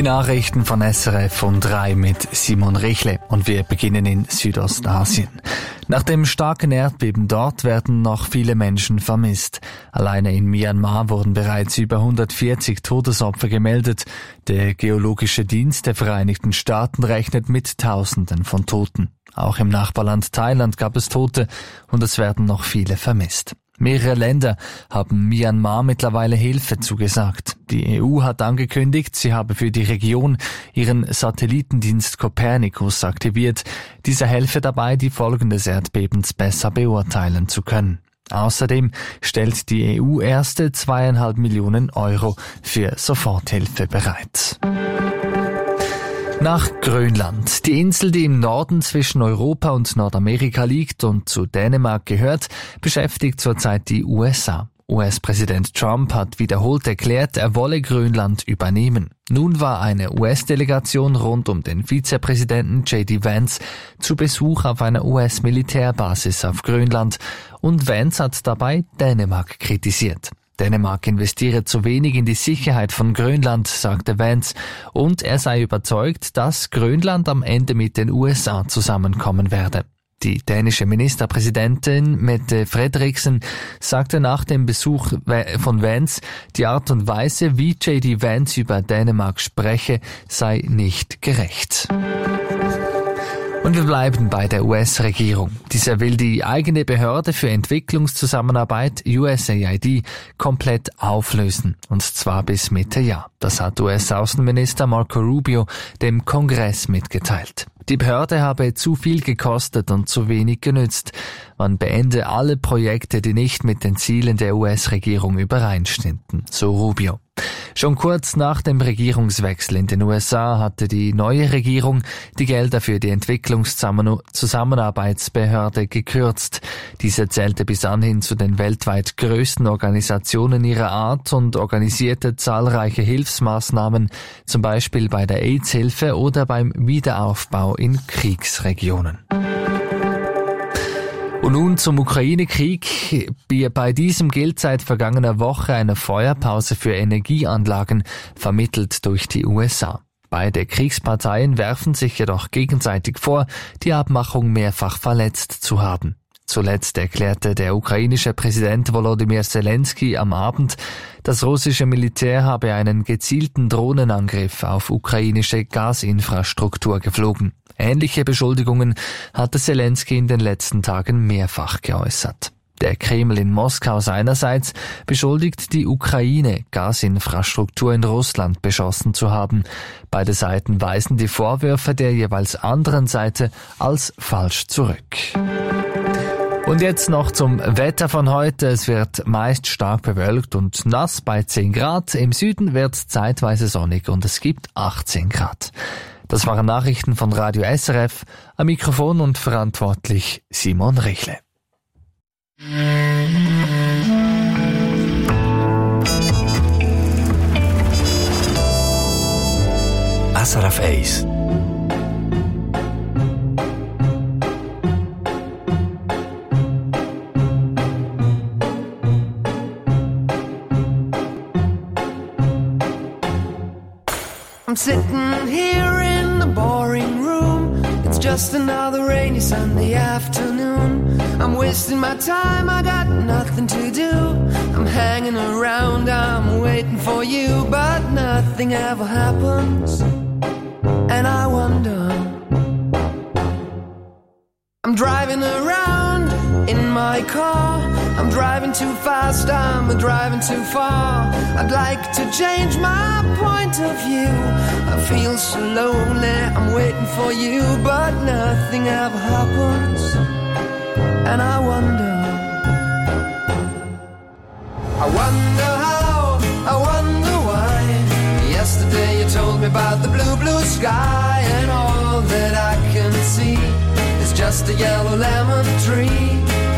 Die Nachrichten von SRF um 3 mit Simon Richle und wir beginnen in Südostasien. Nach dem starken Erdbeben dort werden noch viele Menschen vermisst. Alleine in Myanmar wurden bereits über 140 Todesopfer gemeldet. Der Geologische Dienst der Vereinigten Staaten rechnet mit Tausenden von Toten. Auch im Nachbarland Thailand gab es Tote und es werden noch viele vermisst. Mehrere Länder haben Myanmar mittlerweile Hilfe zugesagt. Die EU hat angekündigt, sie habe für die Region ihren Satellitendienst Copernicus aktiviert. Dieser helfe dabei, die Folgen des Erdbebens besser beurteilen zu können. Außerdem stellt die EU erste 2,5 Millionen Euro für Soforthilfe bereit. Nach Grönland. Die Insel, die im Norden zwischen Europa und Nordamerika liegt und zu Dänemark gehört, beschäftigt zurzeit die USA. US-Präsident Trump hat wiederholt erklärt, er wolle Grönland übernehmen. Nun war eine US-Delegation rund um den Vizepräsidenten J.D. Vance zu Besuch auf einer US-Militärbasis auf Grönland und Vance hat dabei Dänemark kritisiert. Dänemark investiere zu wenig in die Sicherheit von Grönland, sagte Vance, und er sei überzeugt, dass Grönland am Ende mit den USA zusammenkommen werde. Die dänische Ministerpräsidentin Mette Frederiksen sagte nach dem Besuch von Vance, die Art und Weise, wie J.D. Vance über Dänemark spreche, sei nicht gerecht. Und wir bleiben bei der US-Regierung. Dieser will die eigene Behörde für Entwicklungszusammenarbeit, USAID, komplett auflösen. Und zwar bis Mitte Jahr. Das hat US-Außenminister Marco Rubio dem Kongress mitgeteilt. Die Behörde habe zu viel gekostet und zu wenig genützt. Man beende alle Projekte, die nicht mit den Zielen der US-Regierung übereinstimmten, so Rubio. Schon kurz nach dem Regierungswechsel in den USA hatte die neue Regierung die Gelder für die Entwicklungszusammenarbeitsbehörde gekürzt. Diese zählte bis anhin zu den weltweit größten Organisationen ihrer Art und organisierte zahlreiche Hilfsmaßnahmen, zum Beispiel bei der AIDS-Hilfe oder beim Wiederaufbau in Kriegsregionen. Und nun zum Ukraine-Krieg. Bei diesem gilt seit vergangener Woche eine Feuerpause für Energieanlagen, vermittelt durch die USA. Beide Kriegsparteien werfen sich jedoch gegenseitig vor, die Abmachung mehrfach verletzt zu haben. Zuletzt erklärte der ukrainische Präsident Volodymyr Zelensky am Abend, das russische Militär habe einen gezielten Drohnenangriff auf ukrainische Gasinfrastruktur geflogen. Ähnliche Beschuldigungen hatte Zelensky in den letzten Tagen mehrfach geäußert. Der Kreml in Moskau seinerseits beschuldigt die Ukraine, Gasinfrastruktur in Russland beschossen zu haben. Beide Seiten weisen die Vorwürfe der jeweils anderen Seite als falsch zurück. Und jetzt noch zum Wetter von heute. Es wird meist stark bewölkt und nass bei 10 Grad. Im Süden wird es zeitweise sonnig und es gibt 18 Grad. Das waren Nachrichten von Radio SRF. Am Mikrofon und verantwortlich Simon Richle. SRF 1. I'm sitting here in the boring room. It's just another rainy Sunday afternoon. I'm wasting my time, I got nothing to do. I'm hanging around, I'm waiting for you, but nothing ever happens. And I wonder, I'm driving around in my car. I'm driving too fast, I'm driving too far. I'd like to change my point of view. I feel so lonely, I'm waiting for you, but nothing ever happens. And I wonder how, I wonder why. Yesterday you told me about the blue, blue sky, and all that I can see is just a yellow lemon tree.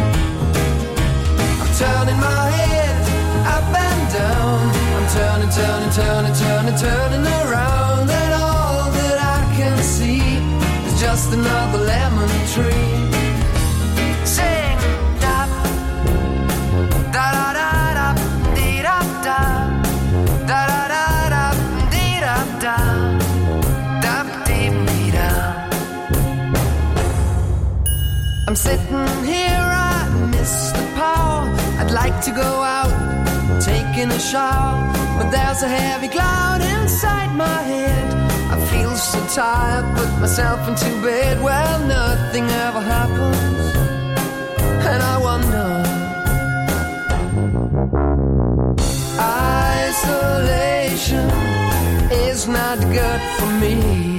Turning my head up and down. I'm turning, turning, turning, turning, turning around. And all that I can see is just another lemon tree. Sing da da da da da dee da da da da da da dee da da. I'm sitting here, I miss the power. I'd like to go out, taking a shower, but there's a heavy cloud inside my head. I feel so tired, put myself into bed. Well, nothing ever happens, and I wonder. Isolation is not good for me.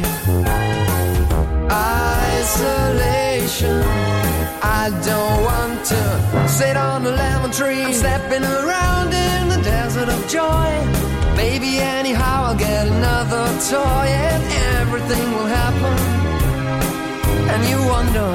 Isolation, I don't want to sit on a lemon tree. I'm stepping around in the desert of joy. Maybe anyhow I'll get another toy and everything will happen. And you wonder,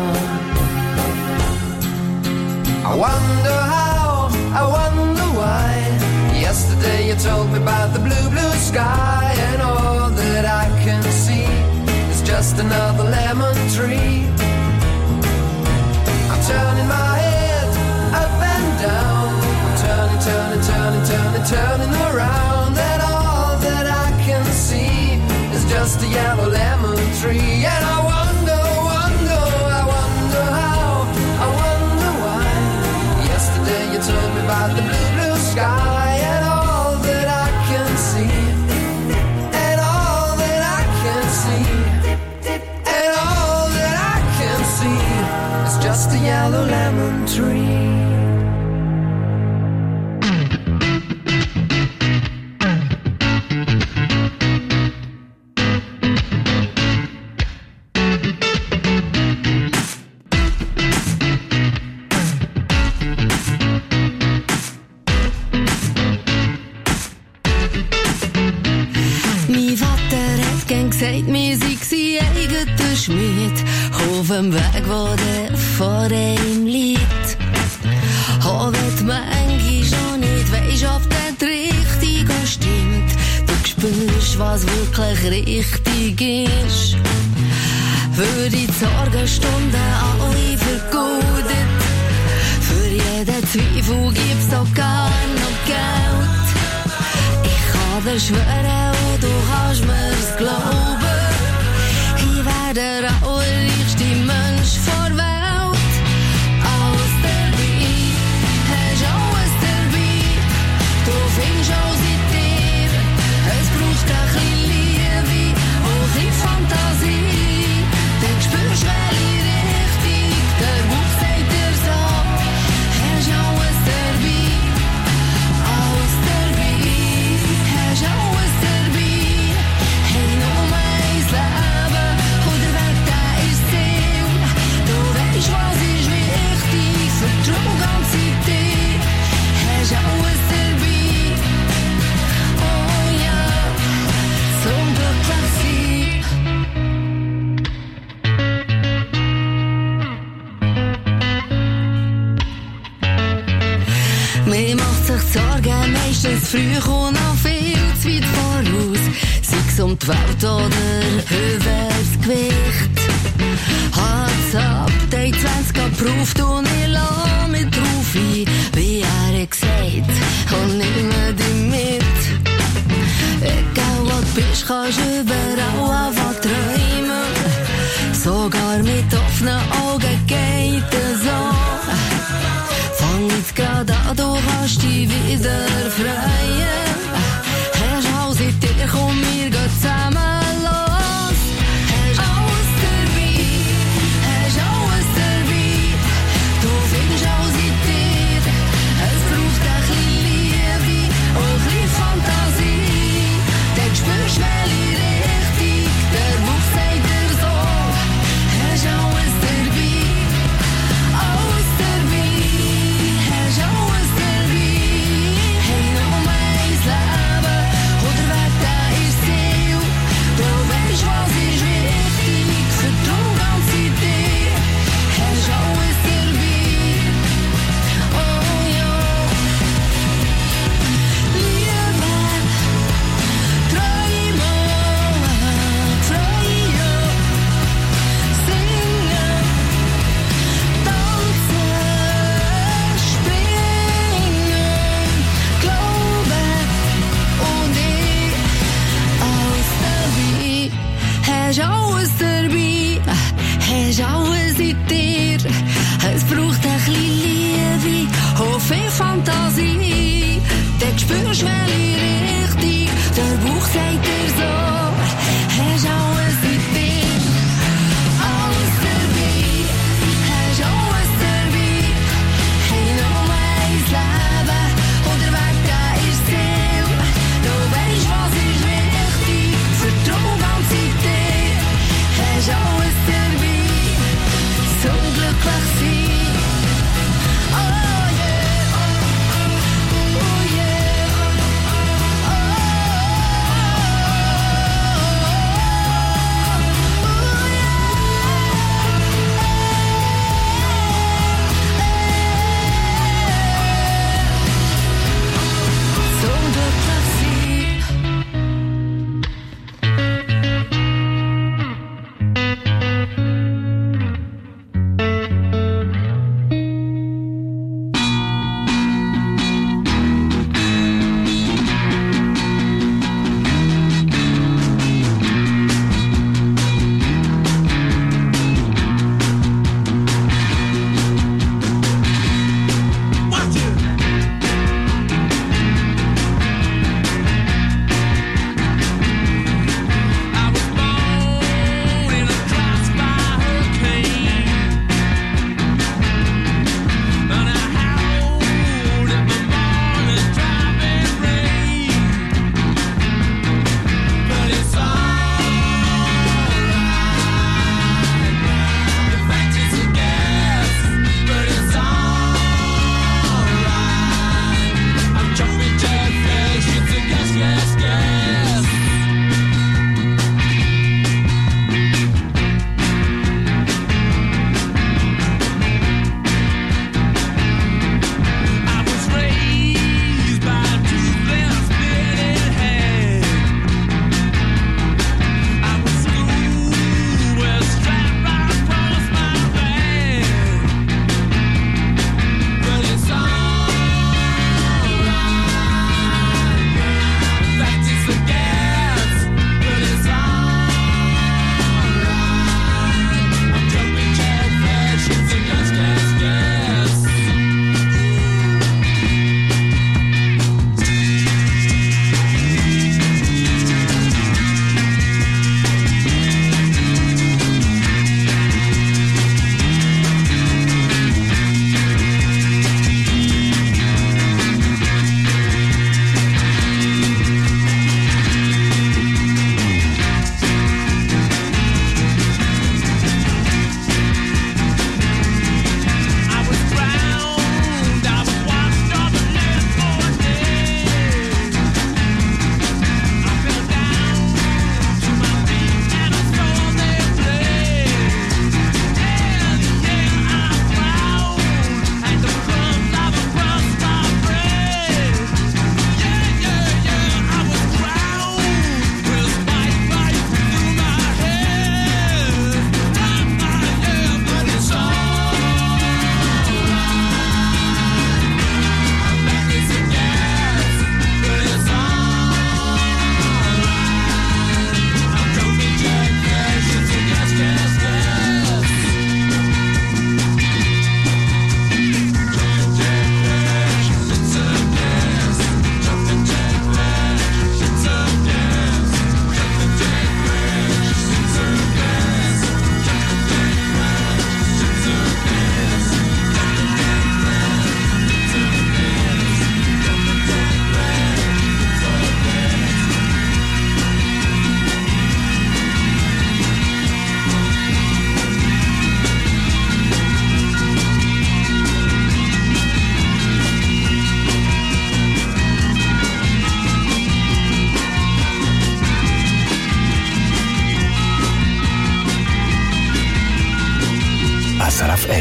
I wonder how, I wonder why. Yesterday you told me about the blue, blue sky, and all that I can see is just another lemon tree. I'm turning my head up and down, I'm turning, turning, turning, turning, turning around, and all that I can see is just a yellow lemon tree. And I wonder, wonder, I wonder how, I wonder why. Yesterday you told me about the blue, blue sky, and all that I can see, and all that I can see, and all that I can see is just a yellow lemon tree. Wir waren eigener Schmied auf dem Weg, wo der vor ihm liegt. Auch wenn du manchmal schon nicht weisst, ob das richtig stimmt, du spürst, was wirklich richtig ist. Für die Sorgenstunden alle vergeudet, für jeden Zweifel gibt's auch gar noch Geld. Ich kann dir schwören und du kannst mir's glauben, ich wär der allerreichste Mensch vor Welt. Alles dabei, hast alles dabei, du findest alles in dir. Es braucht ein bisschen Liebe und ein bisschen Fantasie, dann spürst du, welche Richtung der Bauch sagt dir so. Hast alles dabei, alles dabei, hast alles dabei. Hey, nur mein Leben und der Weg, der ist Ziel. Du weißt, was ist wichtig, vertrau ganz in dir. Hast alles dabei, oh ja, zum glücklich sein. Mir macht sich Sorgen meistens früh und noch viel zu weit voraus. Sei's um die Welt oder über das Gewicht. Hat's ab, die 20 geprüft und ich lass mich drauf ein, wie er gesagt, und nimm dich mit. Egal wo du bist, kannst überall anfangen träumen. Sogar mit offenen Augen geht es so. Fang jetzt grad an, du kannst dich wieder freuen. Hast alles in dir, komm, wir gehen zusammen los. Hast alles dabei, hast alles dabei. Du findest alles in dir. Es braucht ein bisschen Liebe und ein bisschen Fantasie. Dann spürst du, welche Richtung der Bauch sagt dir so. Hast alles dabei, alles dabei. Hast alles dabei. Hey, no man.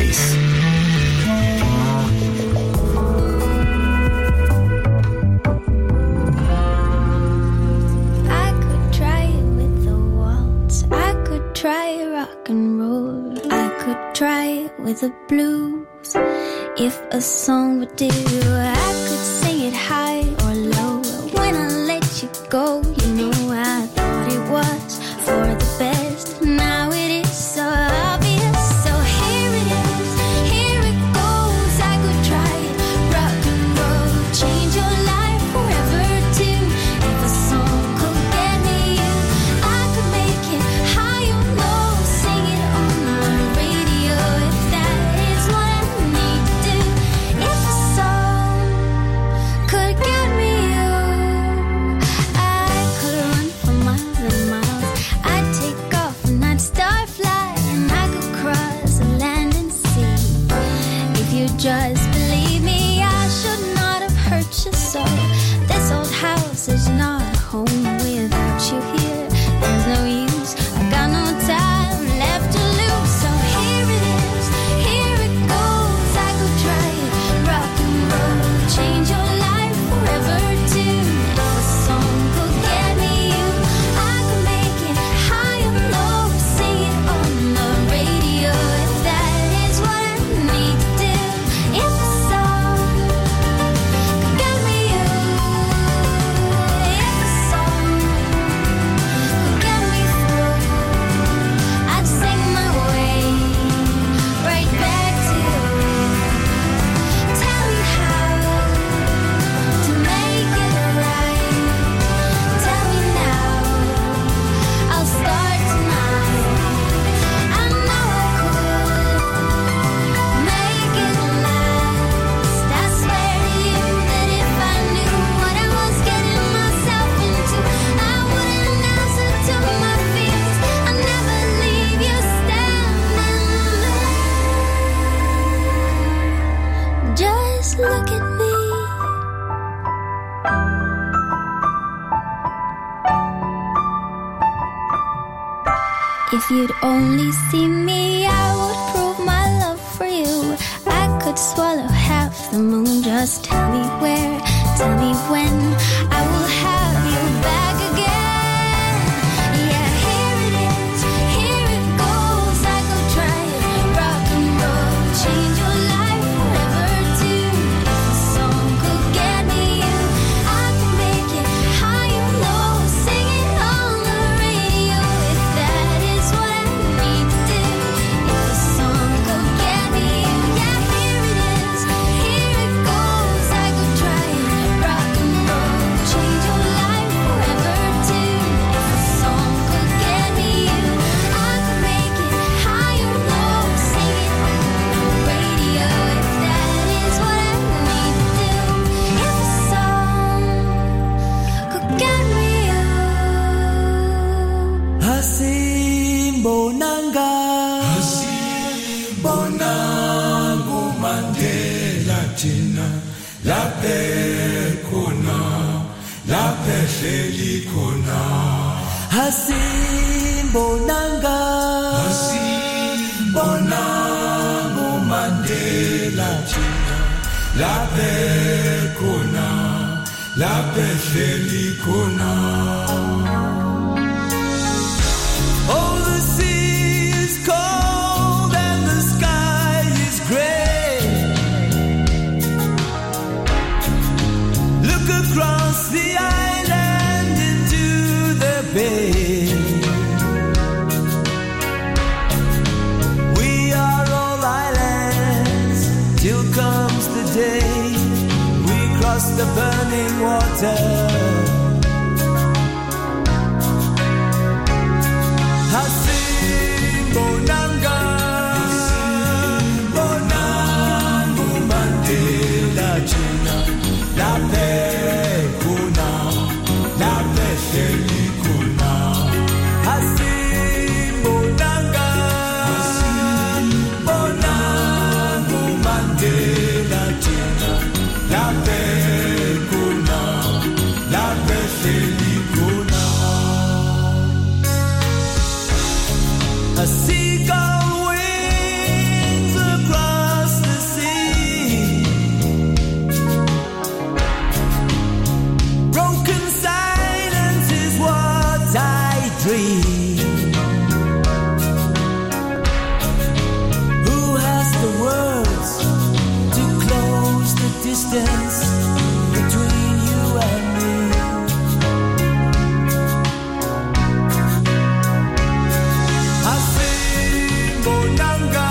Ace. Try rock and roll, I could try it with the blues. If a song would do, I could sing it high or low. When I let you go, you know I thought it was for the best. Now it is so obvious. So here it is, here it goes. I could try it, rock and roll, change your life forever too. If a song could get me you, I could make it high or low, sing it on the radio. If that is what I need to do. If a song could get me you, I could run for miles and miles. I'd take off and I'd start flying. I could cross the land and sea. If you just believe me, I should not have hurt you so. This old house is not a home without you here. There's no use, I got no time left to lose. So here it is, here it goes. I could try it, rock and roll, change your life forever too. If a song could get me you, I could make it high or low, sing it on the radio. If that is what I need to do. If a song could get me you, if a song could get me through, I'd sing my way right back to you. Tell me how to make it right. Tell me now, I'll start tonight. I know I could make it last. I swear to you that if I knew what I was getting myself into, I wouldn't answer to my fears. I'd never leave you standing there. Just look at me. If you'd only see me, I would prove my love for you. I could swallow half the moon. Just tell me where, tell me when. I will have you back again. Yeah, here it is, here it goes. I could try it, rock and roll, change your life forever too. If a song could get me you, I could make it high or low, sing it on the radio. If that is what I need to do. If a song could get me you, yeah, here it is, here it goes. I could try it, rock and roll, change your life forever too. If a song could get me you, I could make it high or low, sing it on the radio. If that is what I need to do. If a song could get me you. Hasimbonanga, Bonangu Mandela Tina, laphe khona, laphe hleli khona. hasimbonanga, Bonangu Mandela Tina, laphe khona, laphe hleli khona. Oh, the sea is cold and the sky is gray. Look across the island into the bay. We are all islands till comes the day we cross the burning water. Hasimbonanga, Bonangu Mandela Tina, laphe khona, laphe hleli khona. hasimbonanga, Bonangu Mandela Tina, laphe khona, laphe distance between you and me. Bonanga,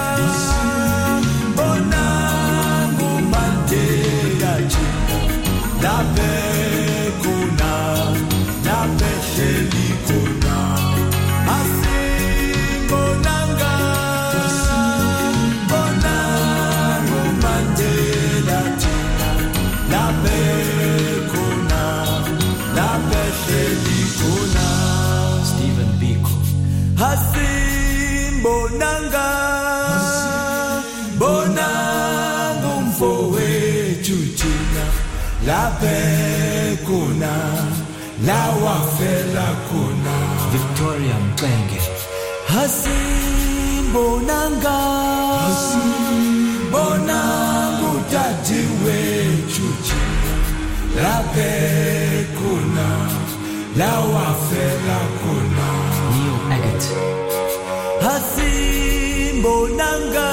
bonangu Mandela Jina, la bekuna, la beshelikuna. Bonanga, bonangu Mandela Jina, la bekuna, la beshelikuna. Stephen Biko. Bonanga, bonanga mfowethu thina la bekuna la wafela khona. Victoria Mxenge. Bonanga, bonanga utati wethu thina la bekuna la wafela khona. Neil Agate. Bonanga,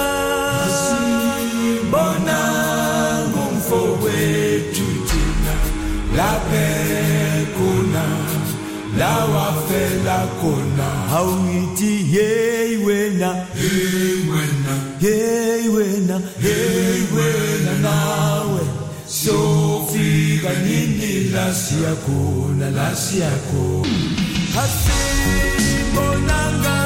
bonanga mfowethu thina la bekuna la wafela khona. Awungithi hey wena, hey wena, hey wena, hey wena nawe sofika nini la siyakhona, la siyakhona. Bonanga,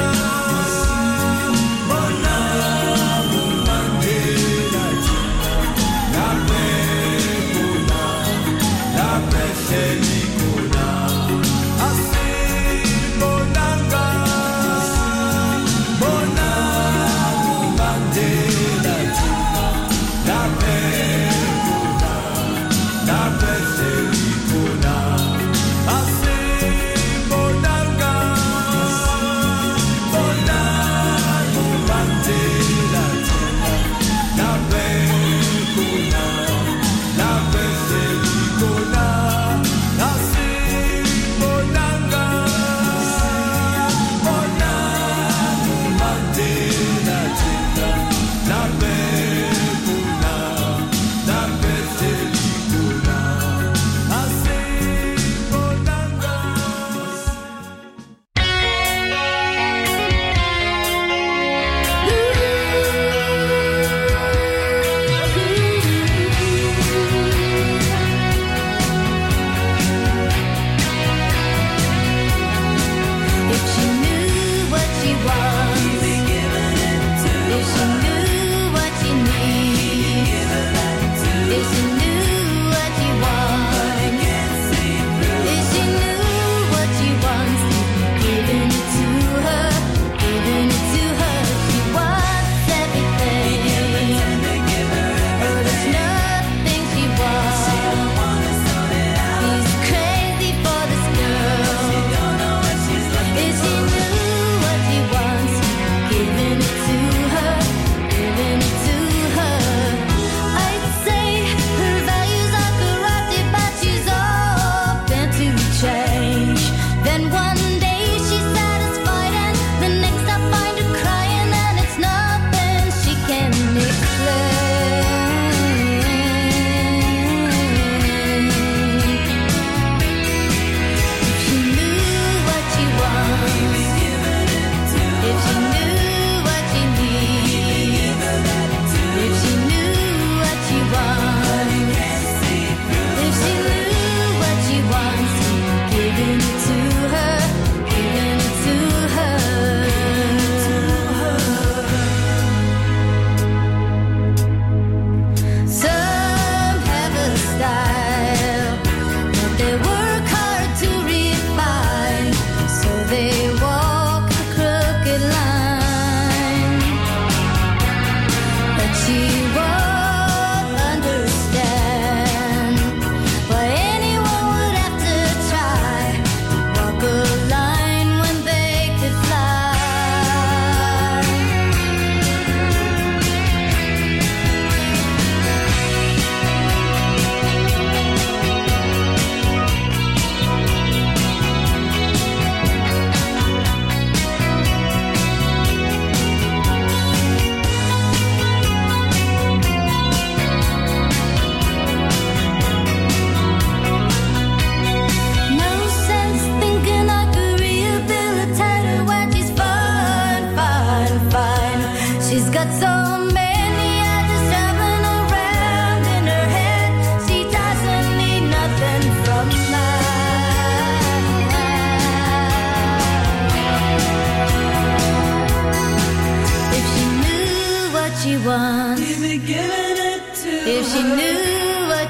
bonanga,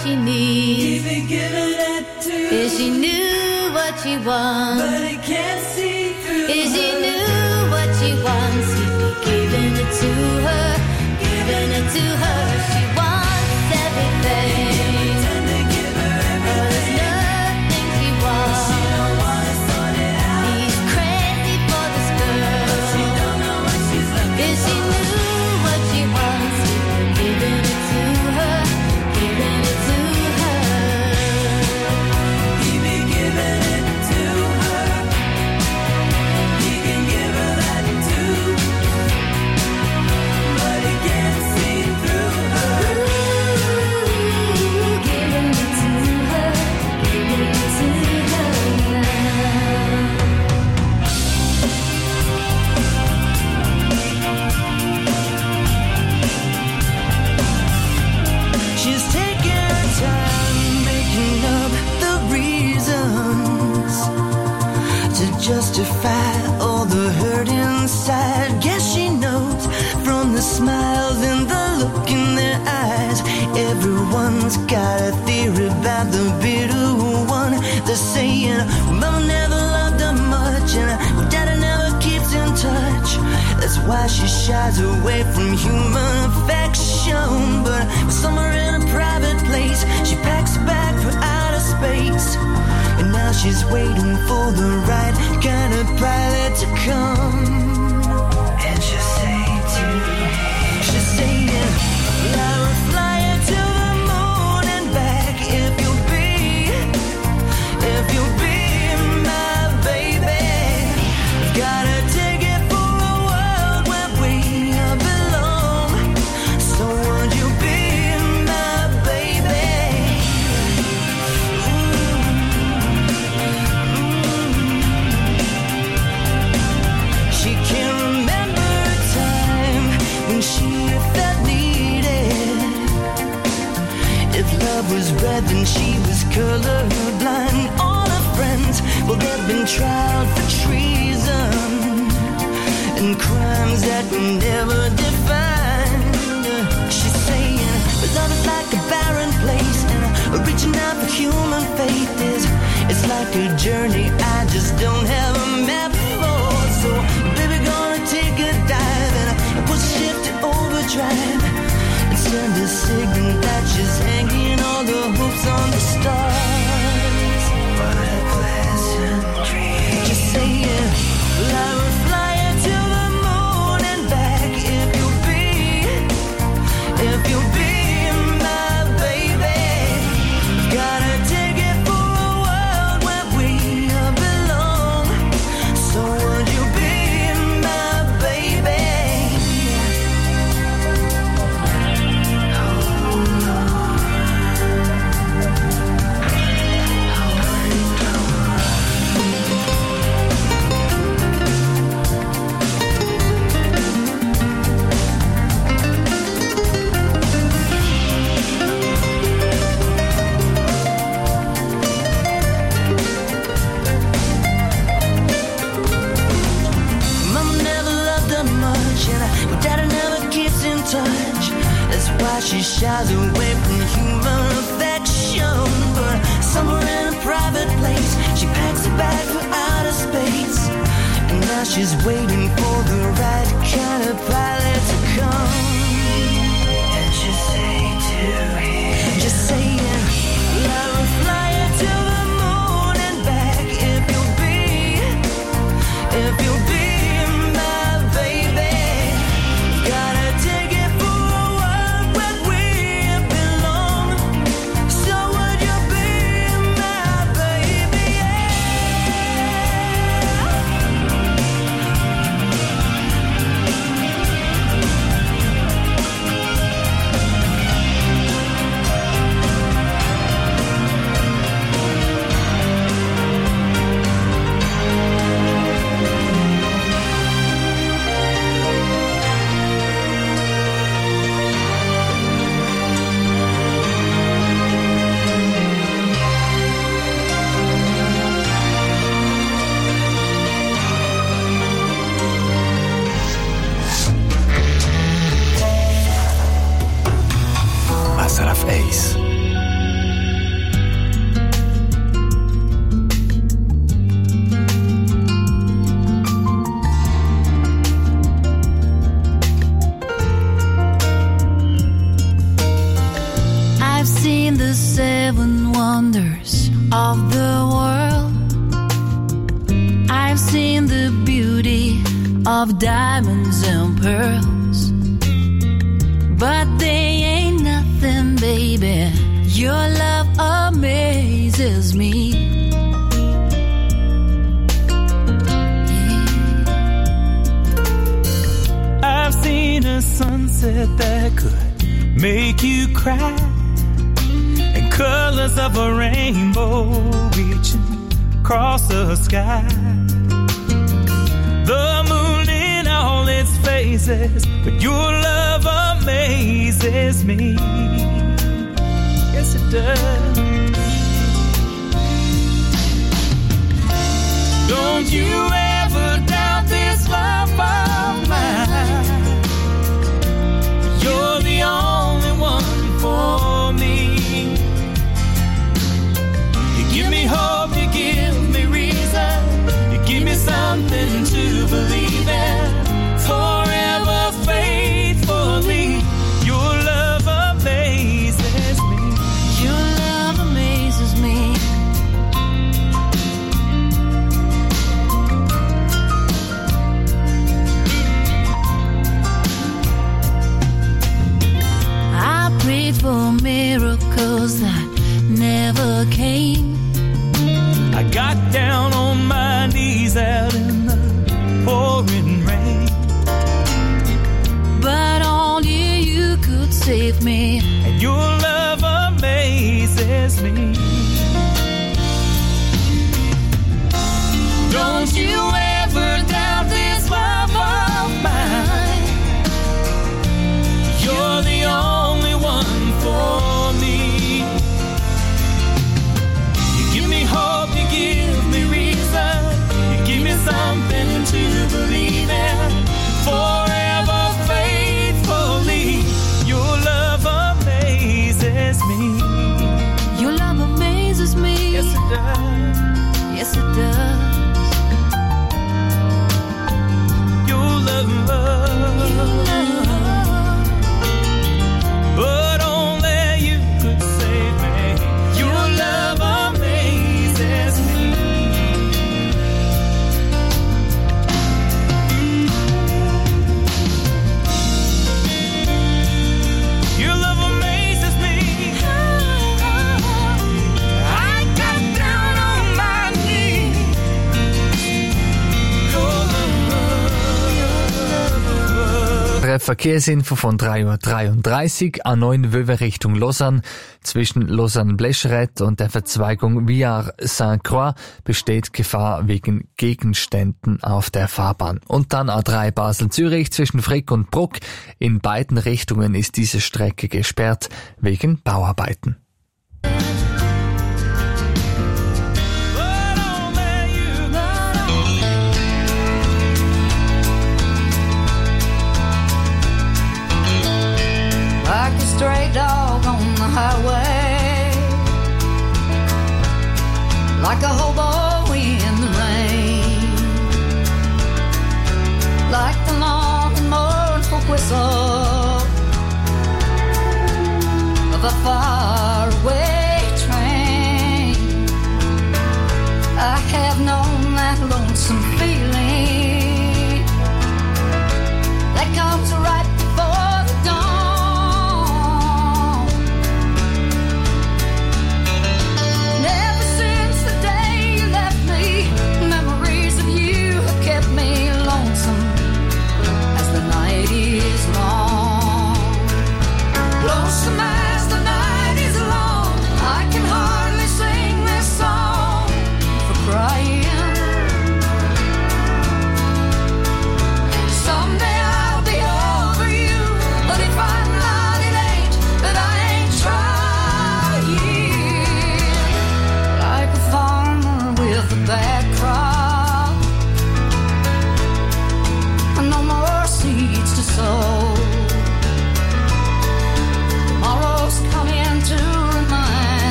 she needs. Keep giving it to If she knew what she wants, but he can't see through if she her. knew what she wants, he'd be giving it to her, giving it to her. She wants everything, Pretend to give her but there's everything. nothing she wants. She don't wanna sort it out. He's crazy for this girl. She don't know what she's looking If she for. knew what she wants, he'd be giving it to her, giving it to her. He be giving it to her. He can give her that too, but he can't see through her. Giving it to her, giving it to her now. She's taking her time making up the reasons to justify all the hurt inside. Guess she knows from the smiles and the look in their eyes. Everyone's got a theory about the bitter one. They're saying, Mama never loved her much, and Daddy never keeps in touch. That's why she shies away from human affection. But somewhere in a private place, she packs a bag for outer space. And now she's waiting for the right kind of pilot to come. And she'll say to she's saying, I will fly you to the moon and back if you'll be my baby. Gotta take it for a world where we belong. So would you be my baby? She can't remember a time when she felt needed. If love was red, then she was colorblind. All her friends, well, they've been tried for treason and crimes that were never defined. She's saying, love is like a barren place, and reaching out for human faith it's like a journey I just don't have a map for. So, baby, gonna take a dive and put shift to overdrive and send a signal that she's hanging all the hopes on the stars. What a pleasant dream. Just saying, I will fly you to the moon and back if you'll be my baby. Gotta take it for a world where we belong. So would you be my baby? Mama never loved her much, and Daddy never keeps in touch. That's why she shies away from human affection. But somewhere in a private place, she packs a bag for outer space. And now she's waiting for the right kind of pilot to come. And she'll say to him, just saying, I will fly you to the moon and back if you'll be my baby. Gotta take it for a world where we belong. So would you be my baby? Yeah. seen the 7 wonders of the world. I've seen the beauty of diamonds and pearls, but they ain't nothing, baby. Your love amazes me. I've seen a sunset that could make you cry, and colors of a rainbow reaching across the sky. The moon in all its phases, but your love amazes me. Yes, it does. Don't you ever doubt this love of mine. You're the only one for me. You give me hope, you give me reason, you give me something to believe in. Forever faithfully, your love amazes me. Your love amazes me. I prayed for miracles that never came. I got down on my knees out in the pouring rain, But only you could save me. and your love amazes me. Don't you ever doubt this love of mine. You're the only one for me. You give me hope, you give me reason, you give me something to believe in. Forever faithfully, your love amazes me. Your love amazes me. Yes, it does. Yes, it does. Your love, but only you could save me. Your love amazes me. Your love amazes me. I got down on my knees. Your love. Verkehrsinfo von 3:33 Uhr, A9 Wöwe Richtung Lausanne. Zwischen Lausanne-Blescheret und der Verzweigung Villars Sainte-Croix besteht Gefahr wegen Gegenständen auf der Fahrbahn. Und dann A3 Basel-Zürich zwischen Frick und Bruck. In beiden Richtungen ist diese Strecke gesperrt wegen Bauarbeiten. Like a stray dog on the highway, like a hobo in the rain, like the long and mournful whistle of a faraway train. I have known that lonesome feeling that comes right before the dawn. Never since the day you left me, memories of you have kept me lonesome as the night is long. Lonesome as the night is long, I can hardly sing this song for crying. Someday I'll be old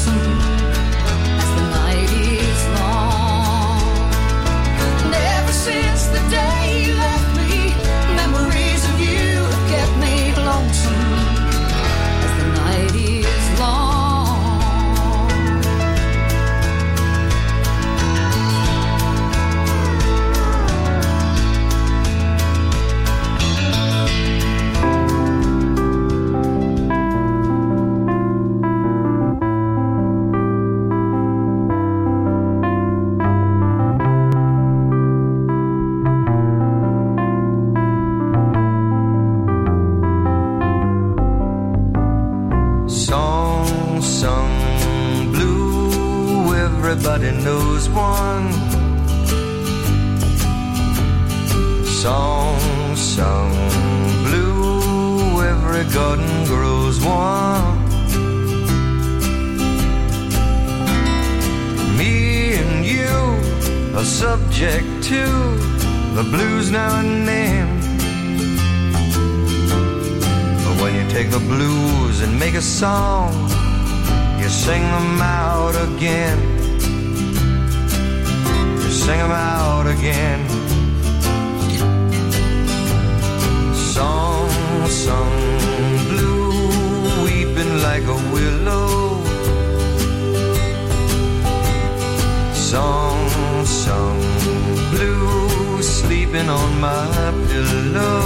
lonesome as the night is long. And ever since the day you left me, memories of you have kept me lonesome as the night is long. Everybody knows one song sung blue. Every garden grows one. Me and you are subject to the blues now and then. But when you take the blues and make a song, you sing them out again. Sing them out again. Song sung blue, weeping like a willow. Song sung blue, sleeping on my pillow.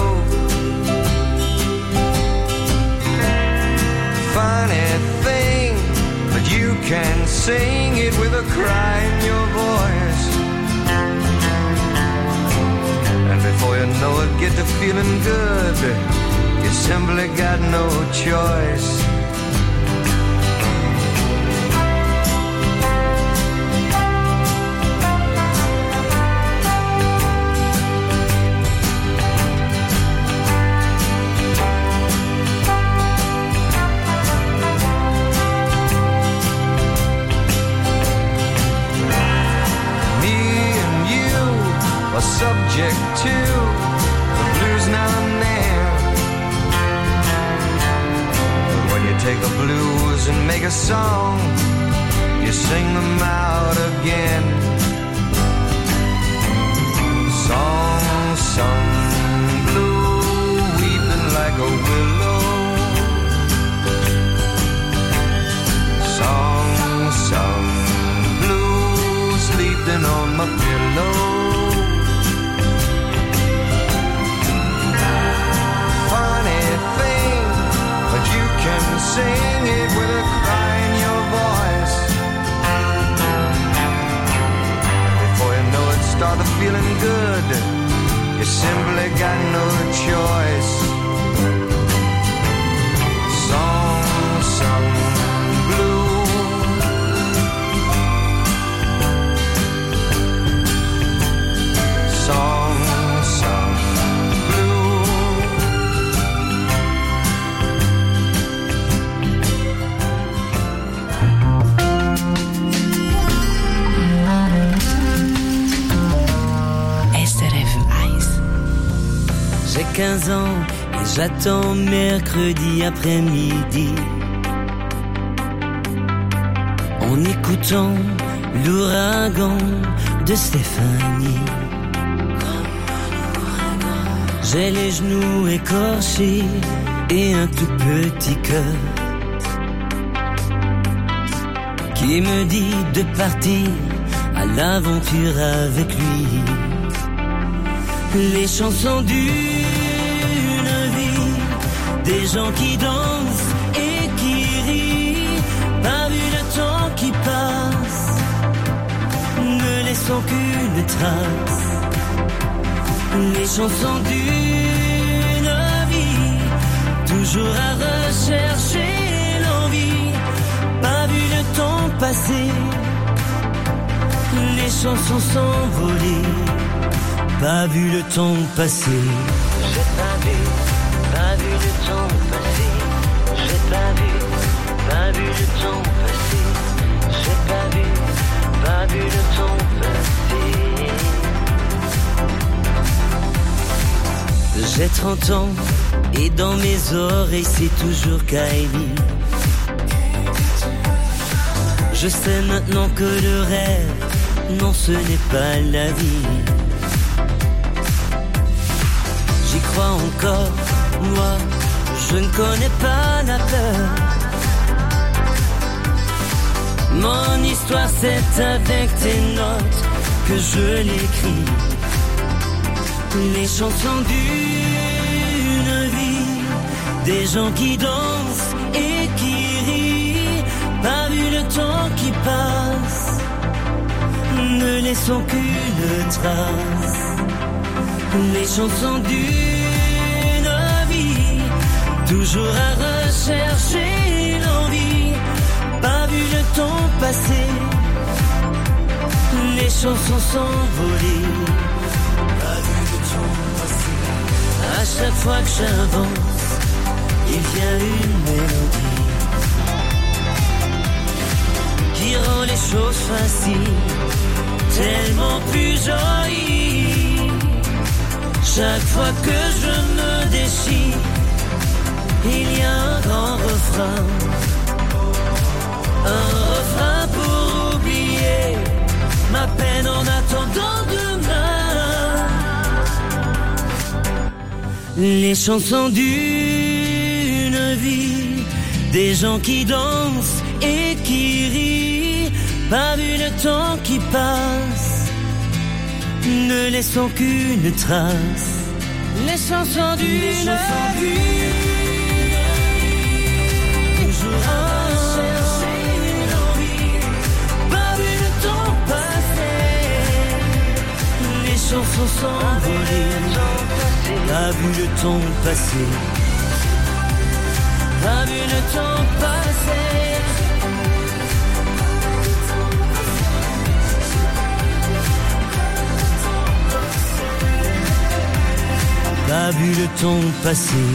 Funny thing, but you can sing it with a cry in your voice. Before you know it, get to feeling good. You simply got no choice. Subject to the blues now and then. But when you take the blues and make a song, you sing them out again. Song sung blue, weeping like a willow. Song sung blue, sleeping on my pillow. Sing it with a cry in your voice. Before you know it, start feeling good. You simply got no choice. Song sung blue. Song sung blue. J'ai 15 ans et j'attends mercredi après-midi en écoutant l'ouragan de Stéphanie. J'ai les genoux écorchés et un tout petit cœur qui me dit de partir à l'aventure avec lui. Les chansons d'une vie, des gens qui dansent et qui rient, pas vu le temps qui passe, ne laissons qu'une trace. Les chansons d'une vie, toujours à rechercher l'envie, pas vu le temps passer, les chansons s'envoler. Pas vu le temps passer. J'ai pas vu le temps passer. J'ai pas vu le temps passer. J'ai pas vu le temps passer. J'ai 30 ans et dans mes oreilles c'est toujours Kylie. Je sais maintenant que le rêve, non ce n'est pas la vie. J'y crois encore, moi, je ne connais pas la peur. Mon histoire c'est avec tes notes que je l'écris. Les chansons d'une vie, des gens qui dansent et qui rient. Pas vu le temps qui passe, ne laissons qu'une trace. Les chansons d'une vie, toujours à rechercher l'envie. Pas vu le temps passer, les chansons s'envoler. Pas vu le temps passer, à chaque fois que j'avance, il vient une mélodie qui rend les choses faciles, tellement plus jolies. Chaque fois que je me déchire, il y a un grand refrain. Un refrain pour oublier ma peine en attendant demain. Les chansons d'une vie, des gens qui dansent et qui rient. Pas vu le temps qui passe, ne laissons qu'une trace. Les chansons d'une vie, toujours à chercher l'envie. Pas vu le temps passer, les chansons s'envoler. Pas vu le temps passer, pas vu le temps passer. Pas vu le temps passer.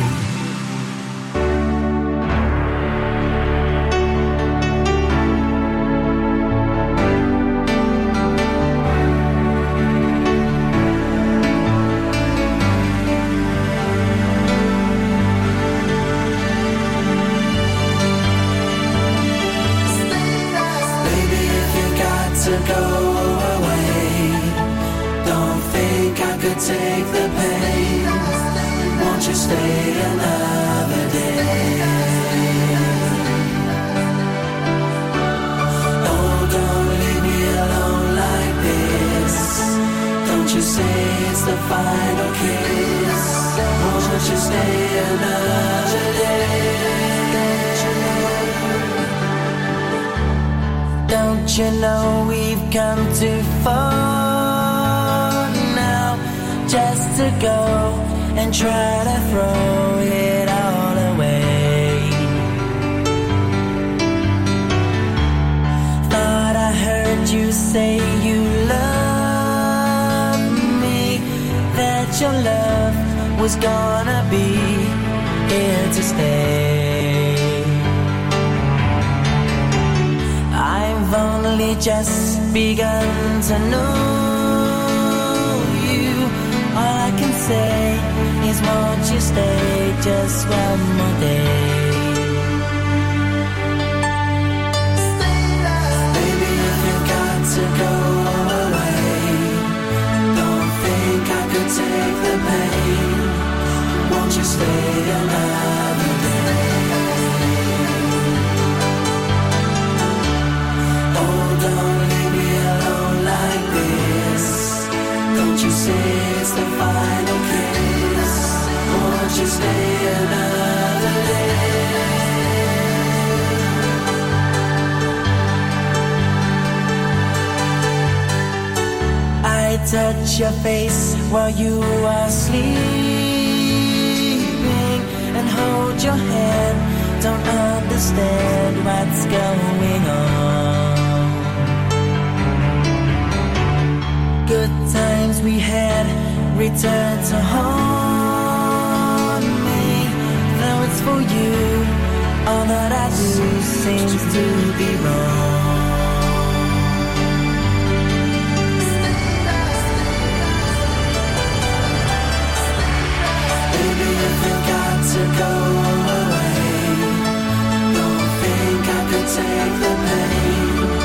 You know we've come too far now just to go and try to throw it all away. Thought I heard you say you love me, that your love was gonna be here to stay. I've only just begun to know you. All I can say is won't you stay just one more day. Baby, if you got to go away, don't think I could take the pain. Won't you stay another day? Don't leave me alone like this. Don't you say it's the final kiss. Won't you stay another day? I touch your face while you are sleeping and hold your hand. Don't understand what's going on. Good times we had return to haunt me. Though it's for you, all that I do seems to be wrong. Baby, if you got to go away, don't think I could take the pain.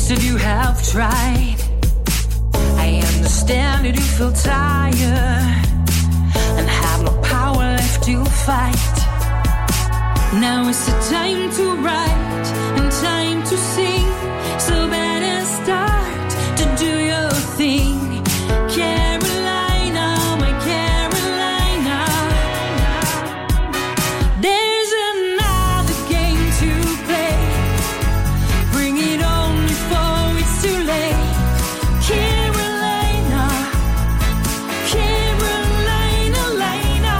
that you have tried. I understand that you feel tired and have no power left to fight. Now is the time to write and time to sing, so better start to do your thing. Carolina, my Carolina, there's another game to play. Bring it on before it's too late. Carolina, Carolina, Lina.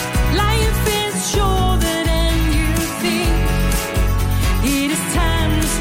Life is shorter than you think. It is time to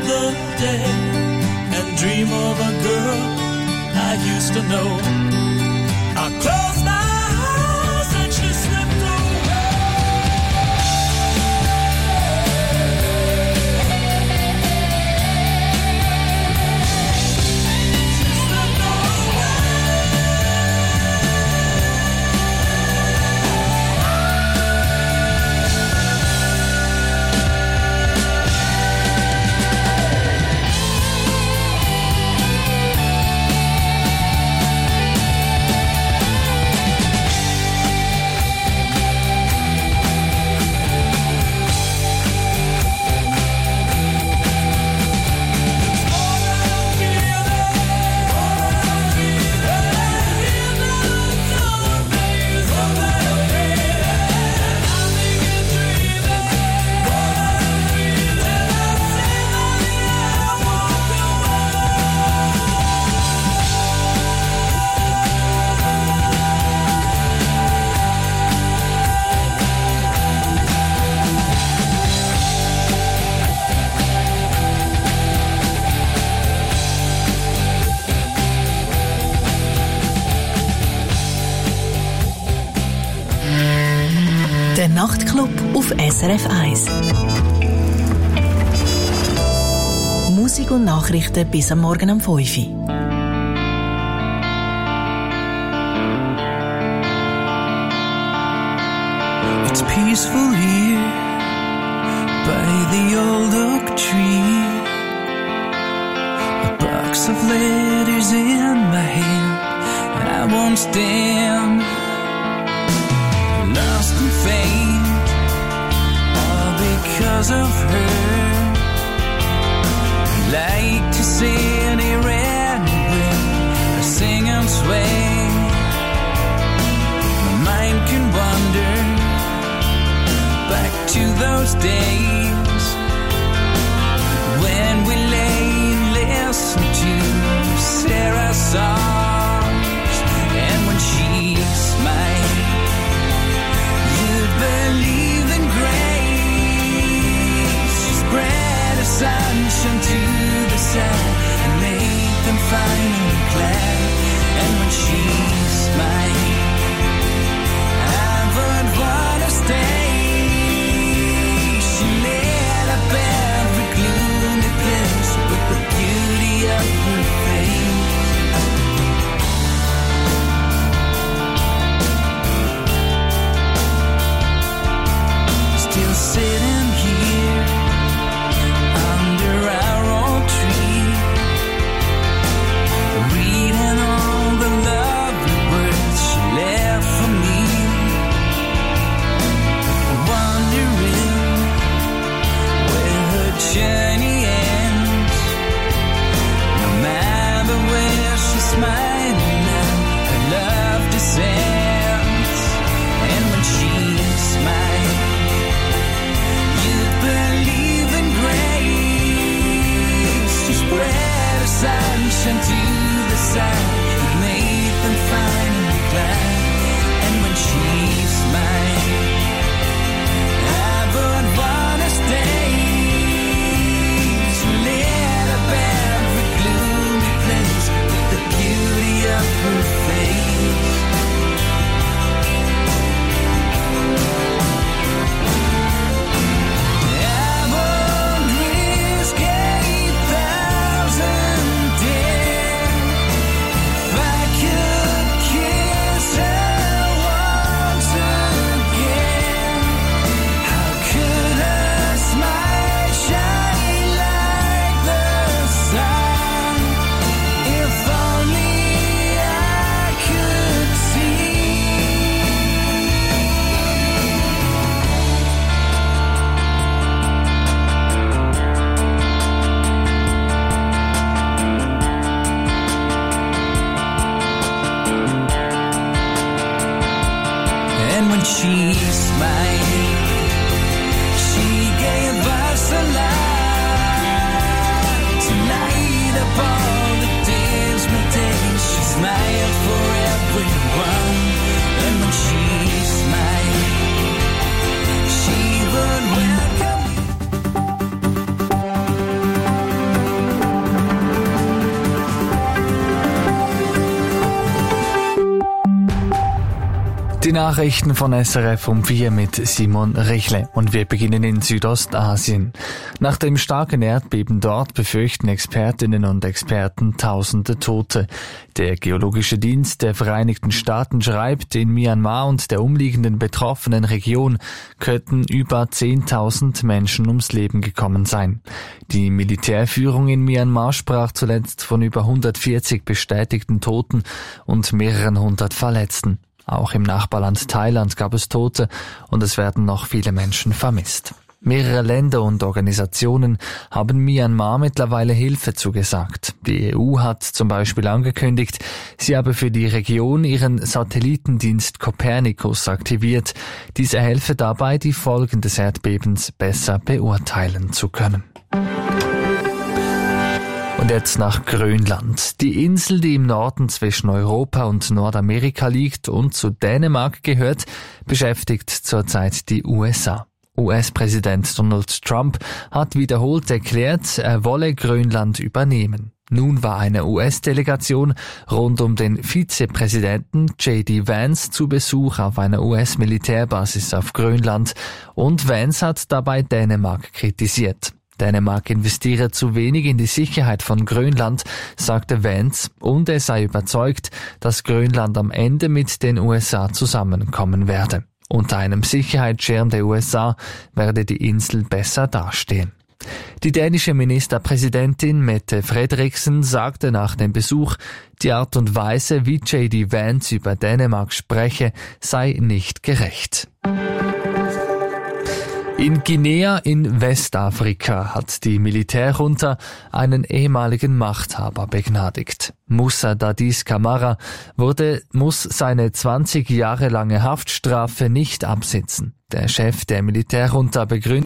the day and dream of a girl I used to know. I closed my eyes and she slipped away. She slipped away. Der Nachtclub auf SRF 1. Musik und Nachrichten bis am Morgen um 5 Uhr. It's peaceful here by the old oak tree. A box of letters in my hand. I won't stand. Lost and faint, all because of her. Like to sit here and win, sing and sway. My mind can wander back to those days when we lay and listened to Sarah's songs, and when she smiled, you'd believe in grace. She spread a sunshine to the sun and made them finally glad. And when she smiled, I would wanna stay. She lit up every gloomy place with the beauty of her face. Still sitting here under our old tree, reading all the lovely Nachrichten von SRF um 4 mit Simon Richle und wir beginnen in Südostasien. Nach dem starken Erdbeben dort befürchten Expertinnen und Experten tausende Tote. Der Geologische Dienst der Vereinigten Staaten schreibt, in Myanmar und der umliegenden betroffenen Region könnten über 10.000 Menschen ums Leben gekommen sein. Die Militärführung in Myanmar sprach zuletzt von über 140 bestätigten Toten und mehreren hundert Verletzten. Auch im Nachbarland Thailand gab es Tote und es werden noch viele Menschen vermisst. Mehrere Länder und Organisationen haben Myanmar mittlerweile Hilfe zugesagt. Die EU hat zum Beispiel angekündigt, sie habe für die Region ihren Satellitendienst Copernicus aktiviert. Dieser helfe dabei, die Folgen des Erdbebens besser beurteilen zu können. Und jetzt nach Grönland. Die Insel, die im Norden zwischen Europa und Nordamerika liegt und zu Dänemark gehört, beschäftigt zurzeit die USA. US-Präsident Donald Trump hat wiederholt erklärt, er wolle Grönland übernehmen. Nun war eine US-Delegation rund um den Vizepräsidenten J.D. Vance zu Besuch auf einer US-Militärbasis auf Grönland und Vance hat dabei Dänemark kritisiert. Dänemark investiere zu wenig in die Sicherheit von Grönland, sagte Vance, und er sei überzeugt, dass Grönland am Ende mit den USA zusammenkommen werde. Unter einem Sicherheitsschirm der USA werde die Insel besser dastehen. Die dänische Ministerpräsidentin Mette Frederiksen sagte nach dem Besuch, die Art und Weise, wie J.D. Vance über Dänemark spreche, sei nicht gerecht. In Guinea in Westafrika hat die Militärjunta einen ehemaligen Machthaber begnadigt. Moussa Dadis Camara muss seine 20 Jahre lange Haftstrafe nicht absitzen. Der Chef der Militärjunta begründet